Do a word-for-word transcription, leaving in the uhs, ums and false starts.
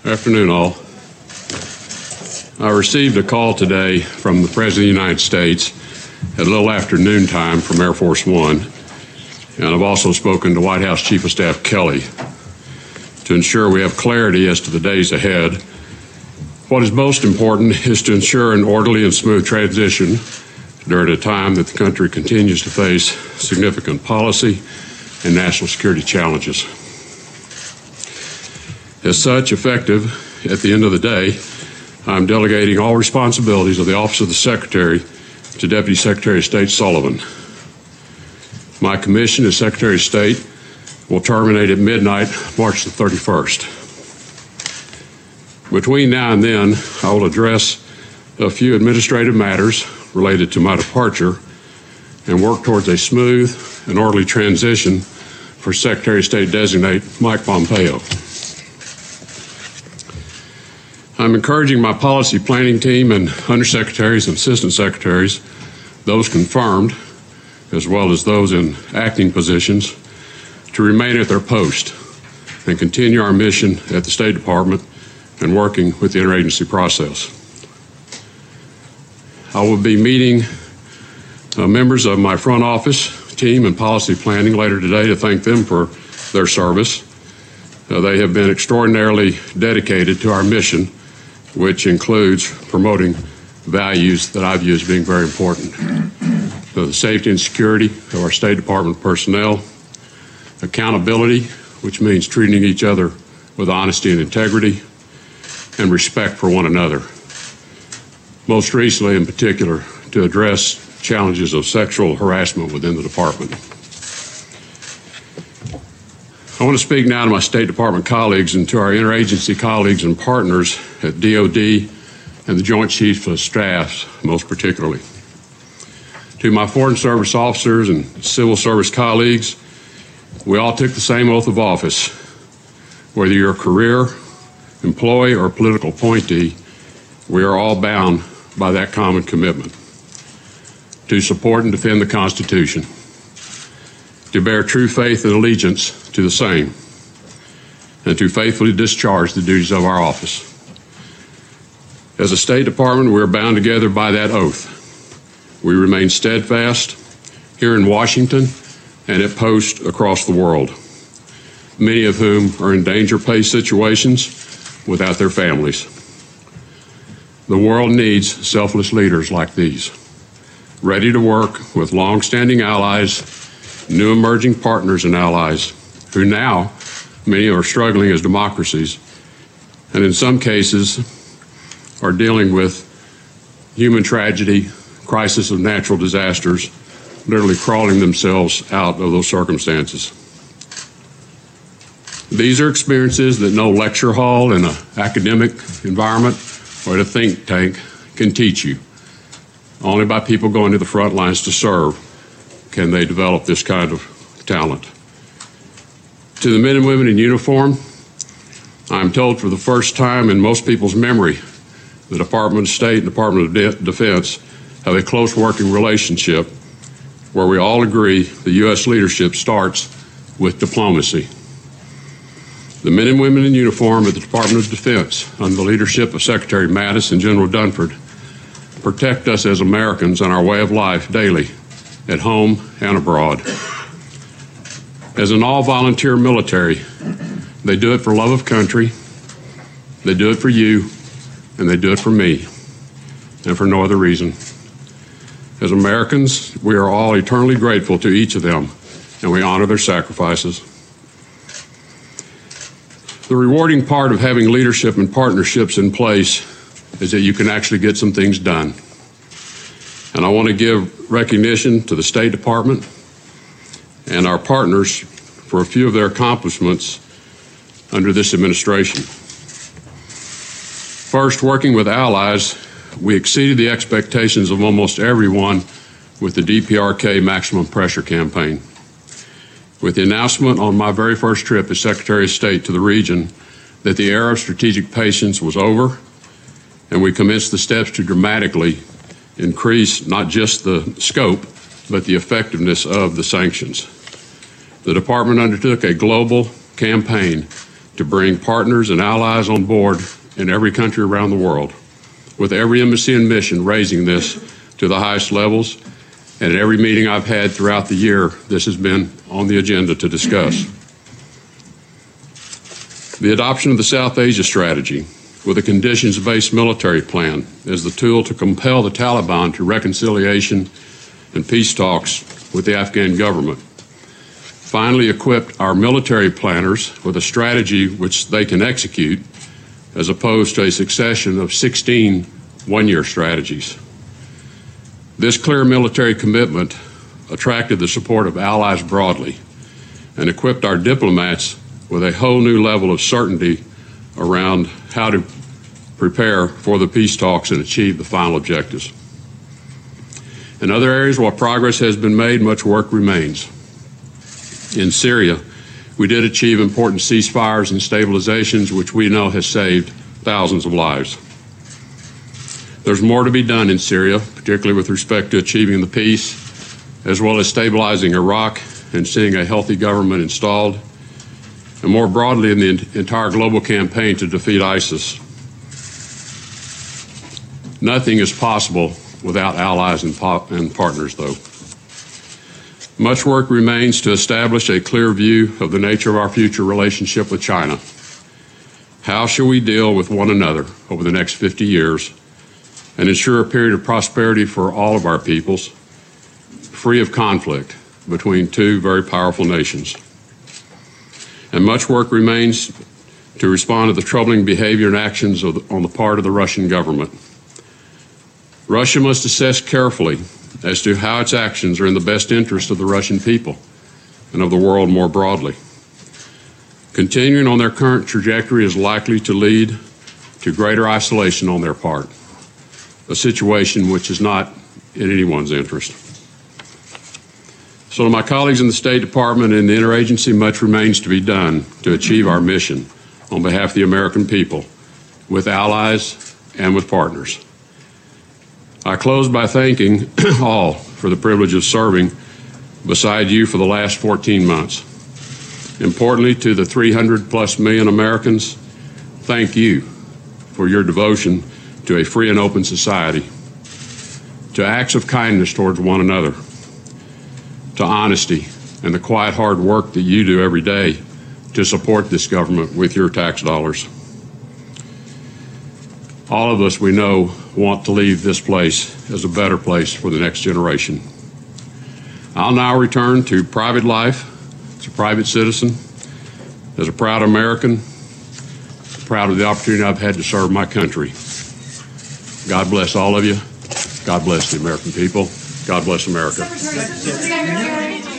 Afternoon, all. I received a call today from the President of the United States at a little after noontime from Air Force One, and I've also spoken to White House Chief of Staff Kelly to ensure we have clarity as to the days ahead. What is most important is to ensure an orderly and smooth transition during a time that the country continues to face significant policy and national security challenges. As such, effective at the end of the day, I'm delegating all responsibilities of the Office of the Secretary to Deputy Secretary of State Sullivan. My commission as Secretary of State will terminate at midnight, March the thirty-first. Between now and then, I will address a few administrative matters related to my departure and work towards a smooth and orderly transition for Secretary of State designate Mike Pompeo. I'm encouraging my policy planning team and undersecretaries and assistant secretaries, those confirmed, as well as those in acting positions, to remain at their post and continue our mission at the State Department and working with the interagency process. I will be meeting uh, members of my front office team and policy planning later today to thank them for their service. Uh, they have been extraordinarily dedicated to our mission, which includes promoting values that I view as being very important. Uh, the safety and security of our State Department personnel, accountability, which means treating each other with honesty and integrity, and respect for one another. Most recently, in particular, to address challenges of sexual harassment within the department. I want to speak now to my State Department colleagues and to our interagency colleagues and partners at D O D and the Joint Chiefs of Staff, most particularly. To my Foreign Service officers and civil service colleagues, we all took the same oath of office. Whether you're a career, employee, or political appointee, we are all bound by that common commitment to support and defend the Constitution, to bear true faith and allegiance to the same, and to faithfully discharge the duties of our office. As a State Department, we are bound together by that oath. We remain steadfast here in Washington and at posts across the world, many of whom are in danger-pay situations without their families. The world needs selfless leaders like these, ready to work with long-standing allies, new emerging partners and allies, who now, many are struggling as democracies, and in some cases are dealing with human tragedy, crisis of natural disasters, literally crawling themselves out of those circumstances. These are experiences that no lecture hall in an academic environment or at a think tank can teach you. Only by people going to the front lines to serve can they develop this kind of talent. To the men and women in uniform, I'm told for the first time in most people's memory, the Department of State and Department of De- Defense have a close working relationship where we all agree the U S leadership starts with diplomacy. The men and women in uniform at the Department of Defense, under the leadership of Secretary Mattis and General Dunford, protect us as Americans and our way of life daily, at home and abroad. As an all-volunteer military, they do it for love of country, they do it for you, and they do it for me, and for no other reason. As Americans, we are all eternally grateful to each of them, and we honor their sacrifices. The rewarding part of having leadership and partnerships in place is that you can actually get some things done. And I want to give recognition to the State Department and our partners for a few of their accomplishments under this administration. First, working with allies, we exceeded the expectations of almost everyone with the D P R K Maximum Pressure Campaign. With the announcement on my very first trip as Secretary of State to the region that the era of strategic patience was over, and we commenced the steps to dramatically increase not just the scope, but the effectiveness of the sanctions. The department undertook a global campaign to bring partners and allies on board in every country around the world, with every embassy and mission raising this to the highest levels. And at every meeting I've had throughout the year, this has been on the agenda to discuss. The adoption of the South Asia Strategy with a conditions-based military plan is the tool to compel the Taliban to reconciliation and peace talks with the Afghan government. Finally, equipped our military planners with a strategy which they can execute, as opposed to a succession of sixteen one-year strategies. This clear military commitment attracted the support of allies broadly and equipped our diplomats with a whole new level of certainty around how to prepare for the peace talks and achieve the final objectives. In other areas, while progress has been made, much work remains. In Syria, we did achieve important ceasefires and stabilizations, which we know has saved thousands of lives. There's more to be done in Syria, particularly with respect to achieving the peace, as well as stabilizing Iraq and seeing a healthy government installed, and more broadly in the entire global campaign to defeat ISIS. Nothing is possible without allies and, and partners, though. Much work remains to establish a clear view of the nature of our future relationship with China. How shall we deal with one another over the next fifty years and ensure a period of prosperity for all of our peoples, free of conflict between two very powerful nations? And much work remains to respond to the troubling behavior and actions of the, on the part of the Russian government. Russia must assess carefully as to how its actions are in the best interest of the Russian people and of the world more broadly. Continuing on their current trajectory is likely to lead to greater isolation on their part, a situation which is not in anyone's interest. So to my colleagues in the State Department and the Interagency, much remains to be done to achieve our mission on behalf of the American people, with allies and with partners. I close by thanking all for the privilege of serving beside you for the last fourteen months. Importantly, to the three hundred plus million Americans, thank you for your devotion to a free and open society, to acts of kindness towards one another, to honesty and the quiet hard work that you do every day to support this government with your tax dollars. All of us, we know, want to leave this place as a better place for the next generation. I'll now return to private life as a private citizen, as a proud American, proud of the opportunity I've had to serve my country. God bless all of you. God bless the American people. God bless America. Secretary, Secretary.